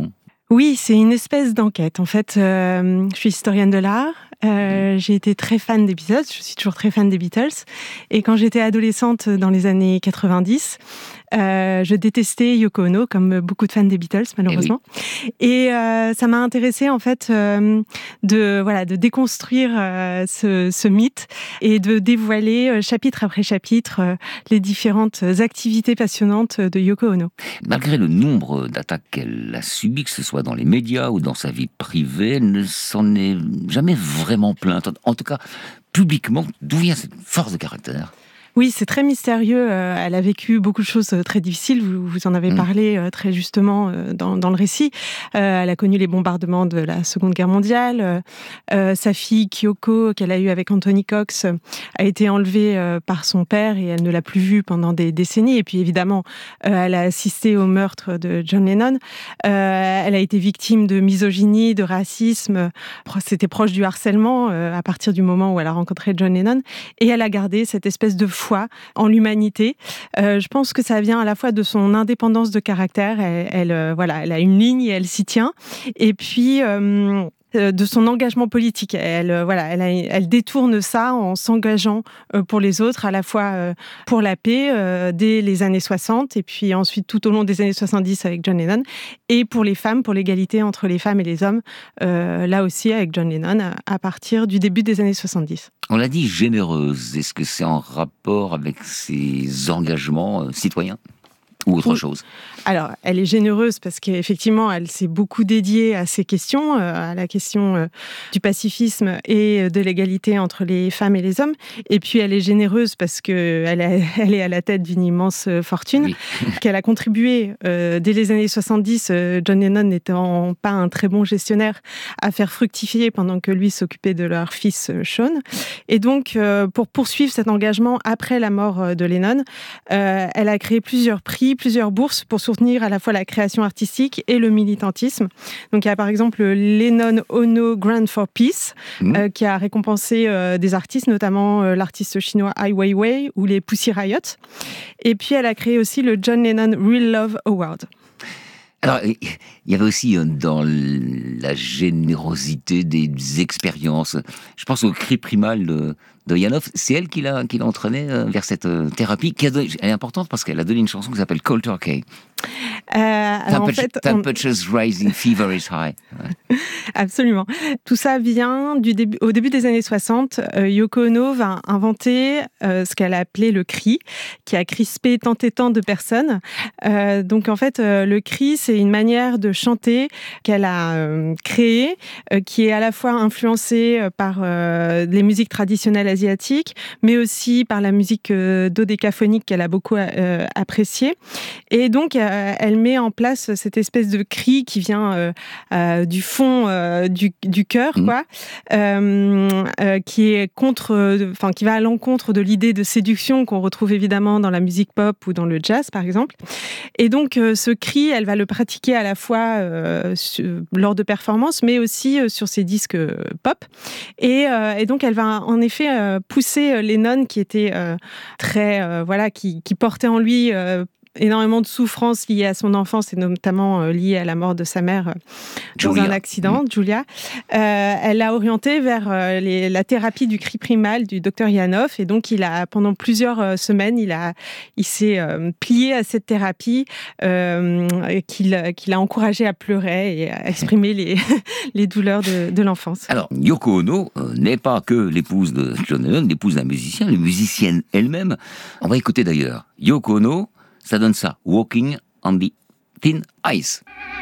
Oui, c'est une espèce d'enquête. En fait, euh, je suis historienne de l'art. Euh, j'ai été très fan des Beatles. Je suis toujours très fan des Beatles. Et quand j'étais adolescente dans les années quatre-vingt-dix, euh, je détestais Yoko Ono, comme beaucoup de fans des Beatles, malheureusement. Et, oui. Et euh, ça m'a intéressée, en fait, euh, de, voilà, de déconstruire euh, ce, ce mythe et de dévoiler, euh, chapitre après chapitre, euh, les différentes activités passionnantes de Yoko Ono.
Malgré le nombre d'attaques qu'elle a subies, que ce soit dans les médias ou dans sa vie privée, elle ne s'en est jamais vraiment plainte. En tout cas, publiquement, d'où vient cette force de caractère ?
Oui, c'est très mystérieux. Elle a vécu beaucoup de choses très difficiles. Vous, vous en avez mmh. parlé très justement dans, dans le récit. Euh, elle a connu les bombardements de la Seconde Guerre mondiale. Euh, sa fille Kyoko, qu'elle a eue avec Anthony Cox, a été enlevée euh, par son père et elle ne l'a plus vue pendant des décennies. Et puis évidemment, euh, elle a assisté au meurtre de John Lennon. Euh, elle a été victime de misogynie, de racisme. C'était proche du harcèlement euh, à partir du moment où elle a rencontré John Lennon. Et elle a gardé cette espèce de foi en l'humanité. Euh, je pense que ça vient à la fois de son indépendance de caractère. Elle, elle, euh, voilà, elle a une ligne et elle s'y tient. Et puis, euh, de son engagement politique. Elle, voilà, elle, a, elle détourne ça en s'engageant pour les autres, à la fois pour la paix euh, dès les années soixante et puis ensuite tout au long des années soixante-dix avec John Lennon, et pour les femmes, pour l'égalité entre les femmes et les hommes, euh, là aussi avec John Lennon, à, à partir du début des années soixante-dix.
On l'a dit, généreuse. Est-ce que c'est en rapport avec ses engagements euh, citoyens ou autre
oui.
chose?
Alors, elle est généreuse parce qu'effectivement, elle s'est beaucoup dédiée à ces questions, à la question du pacifisme et de l'égalité entre les femmes et les hommes. Et puis, elle est généreuse parce qu'elle elle est à la tête d'une immense fortune, oui. qu'elle a contribué, euh, dès les années soixante-dix, euh, John Lennon n'étant pas un très bon gestionnaire, à faire fructifier pendant que lui s'occupait de leur fils Sean. Et donc, euh, pour poursuivre cet engagement après la mort de Lennon, euh, elle a créé plusieurs prix, plusieurs bourses pour soutenir à la fois la création artistique et le militantisme. Donc il y a par exemple le Lennon Ono Grant for Peace, mmh. euh, qui a récompensé euh, des artistes, notamment euh, l'artiste chinois Ai Weiwei ou les Pussy Riot. Et puis elle a créé aussi le John Lennon Real Love Award.
Alors, il y avait aussi dans la générosité des expériences. Je pense au cri primal de, de Janov. C'est elle qui l'a, qui l'a entraîné vers cette thérapie. Qui a donné, elle est importante parce qu'elle a donné une chanson qui s'appelle Cold Turkey.
Euh, alors en fait,
Temperatures on... rising, fever is high. Ouais.
Absolument. Tout ça vient du début, au début des années soixante. Euh, Yoko Ono va inventer euh, ce qu'elle a appelé le cri, qui a crispé tant et tant de personnes. Euh, donc en fait, euh, le cri, c'est une manière de chanter qu'elle a euh, créée, euh, qui est à la fois influencée par euh, les musiques traditionnelles asiatiques, mais aussi par la musique euh, dodécaphonique qu'elle a beaucoup euh, appréciée. Et donc, euh, elle met en place cette espèce de cri qui vient euh, euh, du fond euh, du, du cœur, mmh. quoi, euh, euh, qui est contre, enfin, qui va à l'encontre de l'idée de séduction qu'on retrouve évidemment dans la musique pop ou dans le jazz, par exemple. Et donc, euh, ce cri, elle va le pratiquer à la fois euh, sur, lors de performances, mais aussi euh, sur ses disques euh, pop. Et, euh, et donc, elle va en effet euh, pousser Lennon, qui était euh, très, euh, voilà, qui, qui portait en lui euh, énormément de souffrances liées à son enfance et notamment euh, liées à la mort de sa mère euh, dans Julia. un accident, mmh. Julia. Euh, elle l'a orienté vers euh, les, la thérapie du cri primal du docteur Janov, et donc il a, pendant plusieurs euh, semaines, il, a, il s'est euh, plié à cette thérapie euh, qu'il, qu'il a encouragé à pleurer et à exprimer les, les douleurs de, de l'enfance.
Alors, Yoko Ono euh, n'est pas que l'épouse de John Lennon, l'épouse d'un musicien, une musicienne elle-même. On va écouter d'ailleurs Yoko Ono. Ça donne ça, Walking on the Thin Ice.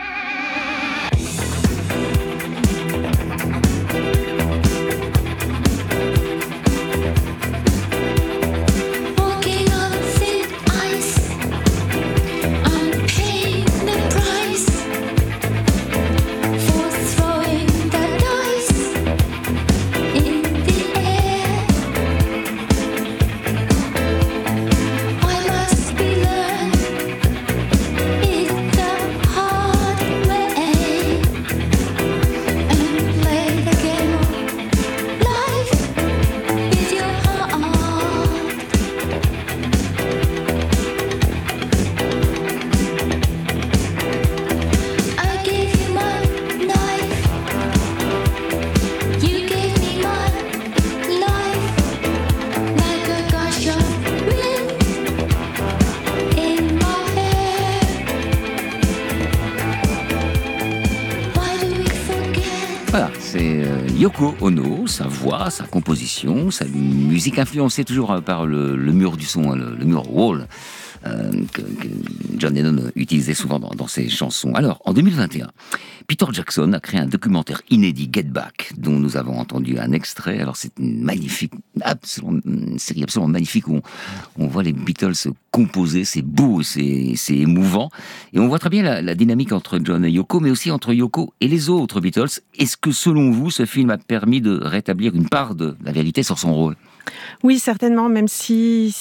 Voilà, c'est Yoko Ono, sa voix, sa composition, sa musique influencée toujours par le, le mur du son, le, le mur wall, euh, que, que John Lennon utilisait souvent dans, dans ses chansons. Alors, en deux mille vingt et un, Peter Jackson a créé un documentaire inédit, Get Back, dont nous avons entendu un extrait. Alors, c'est une magnifique, absolument, une série absolument magnifique où on, on voit les Beatles composer. C'est beau, c'est, c'est émouvant. Et on voit très bien la, la dynamique entre John et Yoko, mais aussi entre Yoko et les autres Beatles. Est-ce que, selon vous, ce film a permis de rétablir une part de la vérité sur son rôle ?
Oui, certainement, même si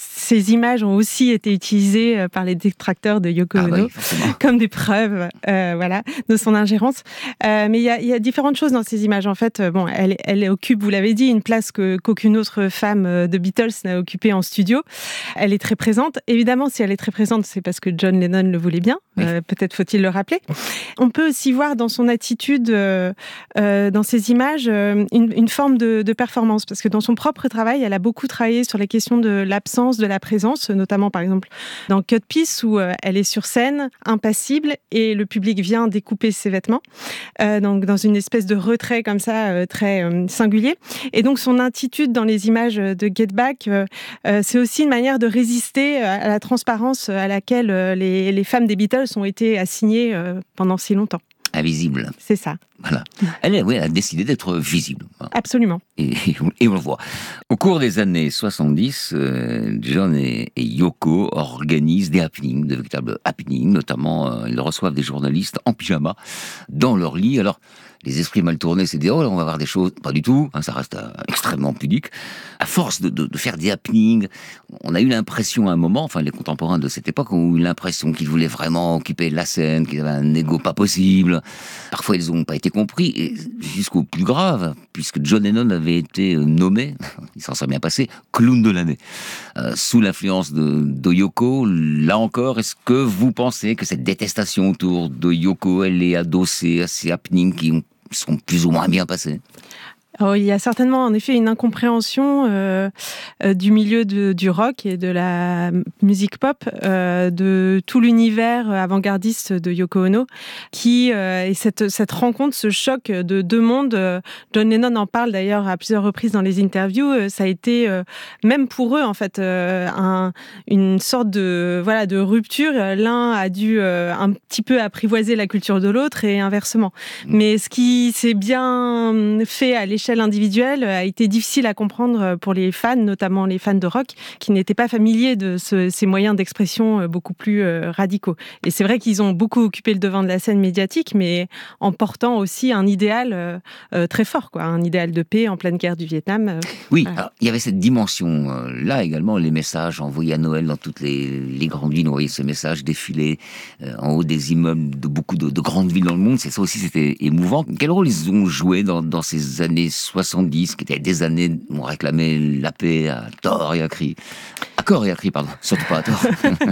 ces images ont aussi été utilisées par les détracteurs de Yoko
ah
Ono
oui,
comme des preuves, euh, voilà, de son ingérence. Euh, mais il y a, y a différentes choses dans ces images. En fait, bon, elle, elle occupe, vous l'avez dit, une place que, qu'aucune autre femme de Beatles n'a occupée en studio. Elle est très présente. Évidemment, si elle est très présente, c'est parce que John Lennon le voulait bien. Oui. Euh, peut-être faut-il le rappeler. On peut aussi voir dans son attitude, euh, euh, dans ces images, euh, une, une forme de, de performance. Parce que dans son propre travail, elle a beaucoup travaillé sur les questions de l'absence, de la présence, notamment par exemple dans Cut Piece, où euh, elle est sur scène, impassible, et le public vient découper ses vêtements. Euh, donc dans une espèce de retrait comme ça, euh, très euh, singulier. Et donc son attitude dans les images de Get Back, euh, euh, c'est aussi une manière de résister à la transparence à laquelle euh, les, les femmes des Beatles ont été assignées euh, pendant si longtemps.
Invisible.
C'est ça.
Voilà. Elle, oui, elle a décidé d'être visible.
Absolument.
Et, et on le voit. Au cours des années soixante-dix, euh, John et, et Yoko organisent des happenings, de véritables happenings. Notamment, euh, ils reçoivent des journalistes en pyjama dans leur lit. Alors, les esprits mal tournés se disent « Oh, là, on va voir des choses... » Pas du tout, hein, ça reste euh, extrêmement pudique. À force de, de, de faire des happenings, on a eu l'impression à un moment, enfin les contemporains de cette époque ont eu l'impression qu'ils voulaient vraiment occuper la scène, qu'ils avaient un ego pas possible. Parfois, ils n'ont pas été compris, et jusqu'au plus grave, puisque John Lennon avait été nommé, il s'en serait bien passé, clown de l'année. Euh, sous l'influence de, de Yoko, là encore, est-ce que vous pensez que cette détestation autour de Yoko, elle est adossée à ces happenings qui ont sont plus ou moins bien passés?
Alors, il y a certainement en effet une incompréhension euh, euh, du milieu de, du rock et de la musique pop, euh, de tout l'univers avant-gardiste de Yoko Ono, qui euh, et cette, cette rencontre, ce choc de deux mondes. Euh, John Lennon en parle d'ailleurs à plusieurs reprises dans les interviews. Euh, ça a été euh, même pour eux en fait euh, un, une sorte de voilà de rupture. L'un a dû euh, un petit peu apprivoiser la culture de l'autre et inversement. Mmh. Mais ce qui s'est bien fait à l'échelle individuelle a été difficile à comprendre pour les fans, notamment les fans de rock, qui n'étaient pas familiers de ce, ces moyens d'expression beaucoup plus euh, radicaux. Et c'est vrai qu'ils ont beaucoup occupé le devant de la scène médiatique, mais en portant aussi un idéal euh, très fort, quoi, un idéal de paix en pleine guerre du Vietnam. Euh,
oui,
voilà.
Alors, il y avait cette dimension euh, là également, les messages envoyés à Noël dans toutes les, les grandes villes. On voyait ces messages défiler euh, en haut des immeubles de beaucoup de, de grandes villes dans le monde. C'est ça aussi, c'était émouvant. Quel rôle ils ont joué dans, dans ces années soixante-dix, qui étaient des années où on réclamait la paix à tort et à cri. À corps et à cri, pardon. Surtout pas à tort.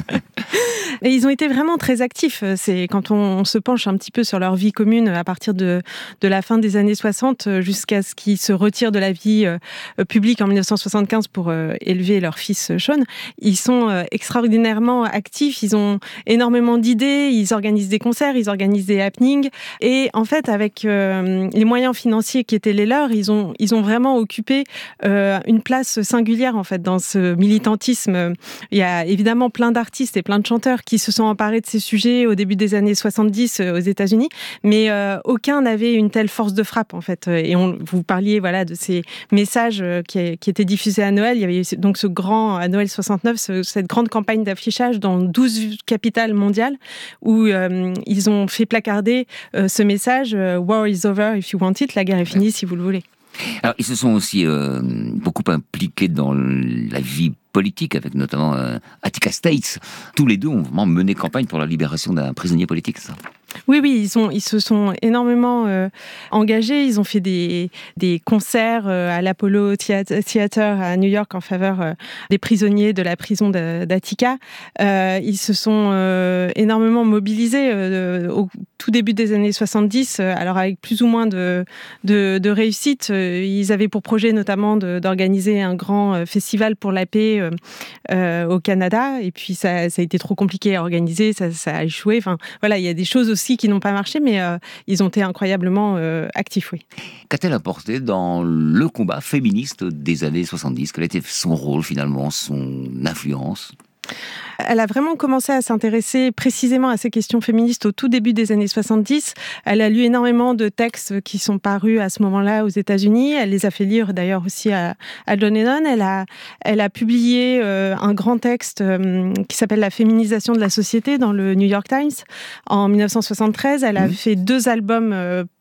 Et ils ont été vraiment très actifs. C'est quand on, on se penche un petit peu sur leur vie commune à partir de, de la fin des années soixante jusqu'à ce qu'ils se retirent de la vie euh, publique en dix-neuf cent soixante-quinze pour euh, élever leur fils Sean. Ils sont euh, extraordinairement actifs. Ils ont énormément d'idées. Ils organisent des concerts, ils organisent des happenings. Et en fait, avec euh, les moyens financiers qui étaient les leurs, ils ont, ils ont vraiment occupé euh, une place singulière en fait dans ce militantisme. Il y a évidemment plein d'artistes et plein de chanteurs qui se sont emparés de ces sujets au début des années soixante-dix aux États-Unis, mais euh, aucun n'avait une telle force de frappe en fait. Et on, vous parliez voilà de ces messages qui, qui étaient diffusés à Noël. Il y avait donc ce grand à Noël soixante-neuf, ce, cette grande campagne d'affichage dans douze capitales mondiales où euh, ils ont fait placarder euh, ce message euh, War is over if you want it, la guerre est finie si vous le voulez.
Alors, ils se sont aussi euh, beaucoup impliqués dans la vie politique, avec notamment euh, Attica States. Tous les deux ont vraiment mené campagne pour la libération d'un prisonnier politique, ça.
Oui, oui, ils, ont, ils se sont énormément euh, engagés. Ils ont fait des, des concerts euh, à l'Apollo Theater à New York en faveur euh, des prisonniers de la prison de, d'Attica. Euh, ils se sont euh, énormément mobilisés euh, au tout début des années soixante-dix, euh, alors avec plus ou moins de, de, de réussite. Euh, ils avaient pour projet notamment de, d'organiser un grand euh, festival pour la paix euh, euh, au Canada. Et puis ça, ça a été trop compliqué à organiser, ça, ça a échoué. Enfin, voilà, il y a des choses aussi qui n'ont pas marché, mais euh, ils ont été incroyablement euh, actifs, oui.
Qu'a-t-elle apporté dans le combat féministe des années soixante-dix? Quel était son rôle, finalement, son influence?
Elle a vraiment commencé à s'intéresser précisément à ces questions féministes au tout début des années soixante-dix. Elle a lu énormément de textes qui sont parus à ce moment-là aux États-Unis. Elle les a fait lire d'ailleurs aussi à, à John Lennon. Elle a, elle a publié euh, un grand texte euh, qui s'appelle La féminisation de la société dans le New York Times en dix-neuf cent soixante-treize. Elle a mmh. fait deux albums euh,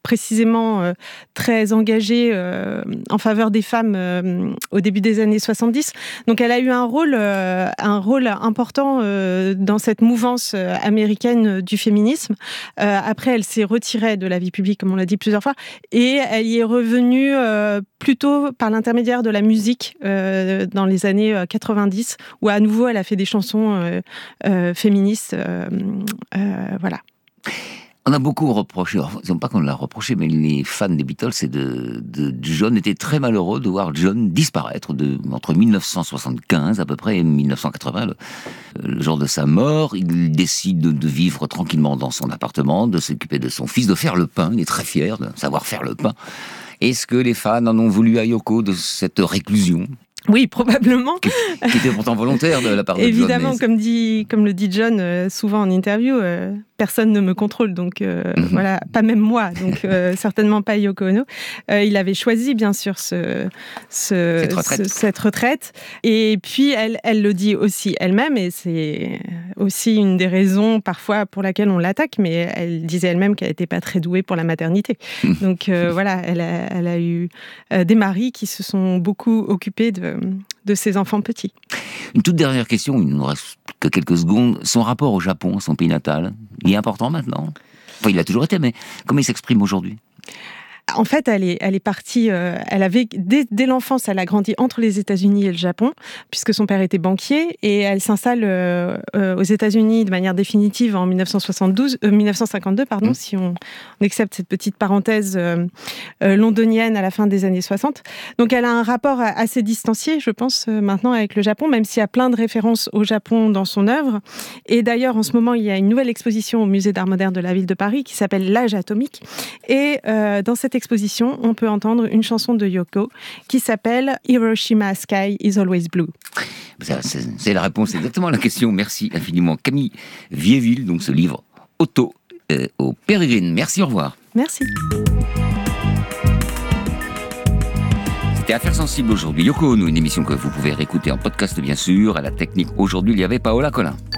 précisément euh, très engagée euh, en faveur des femmes euh, au début des années soixante-dix. Donc elle a eu un rôle, euh, un rôle important euh, dans cette mouvance euh, américaine du féminisme. Euh, après, elle s'est retirée de la vie publique, comme on l'a dit plusieurs fois, et elle y est revenue euh, plutôt par l'intermédiaire de la musique euh, dans les années quatre-vingt-dix, où à nouveau elle a fait des chansons euh, euh, féministes. Euh, euh, voilà.
On a beaucoup reproché, non pas qu'on l'a reproché, mais les fans des Beatles et de, de John étaient très malheureux de voir John disparaître de, entre mille neuf cent soixante-quinze à peu près et mille neuf cent quatre-vingts, le, le jour de sa mort. Il décide de, de vivre tranquillement dans son appartement, de s'occuper de son fils, de faire le pain. Il est très fier de savoir faire le pain. Est-ce que les fans en ont voulu à Yoko de cette réclusion ?
Oui, probablement.
Qui, qui était pourtant volontaire de la part de John.
Évidemment,
mais...
comme, dit, comme le dit John euh, souvent en interview, euh, personne ne me contrôle, donc euh, mm-hmm. voilà, pas même moi, donc euh, certainement pas Yoko Ono. Euh, il avait choisi, bien sûr, ce, ce,
cette, retraite.
Ce, cette retraite. Et puis, elle, elle le dit aussi elle-même, et c'est aussi une des raisons parfois pour laquelle on l'attaque, mais elle disait elle-même qu'elle n'était pas très douée pour la maternité. Mm. Donc euh, voilà, elle a, elle a eu euh, des maris qui se sont beaucoup occupés de de ses enfants petits.
Une toute dernière question, il ne nous reste que quelques secondes. Son rapport au Japon, son pays natal, il est important maintenant ? Enfin, il a toujours été, mais comment il s'exprime aujourd'hui ?
En fait, elle est, elle est partie, euh, elle avait, dès, dès l'enfance, elle a grandi entre les États-Unis et le Japon, puisque son père était banquier, et elle s'installe euh, euh, aux États-Unis de manière définitive en mille neuf cent soixante-douze, euh, mille neuf cent cinquante-deux, pardon, mmh. si on, on accepte cette petite parenthèse euh, euh, londonienne à la fin des années soixante. Donc, elle a un rapport assez distancié, je pense, euh, maintenant avec le Japon, même s'il y a plein de références au Japon dans son œuvre. Et d'ailleurs, en ce moment, il y a une nouvelle exposition au Musée d'Art Moderne de la ville de Paris qui s'appelle L'âge atomique. Et euh, dans cette exposition, on peut entendre une chanson de Yoko qui s'appelle Hiroshima Sky is Always Blue.
Ça, c'est, c'est la réponse exactement à la question. Merci infiniment Camille Viéville, donc ce livre auto euh, au Pérégrine. Merci, au revoir.
Merci.
C'était Affaires sensibles aujourd'hui. Yoko Ono, une émission que vous pouvez réécouter en podcast bien sûr. À la technique aujourd'hui, il y avait Paola Collin.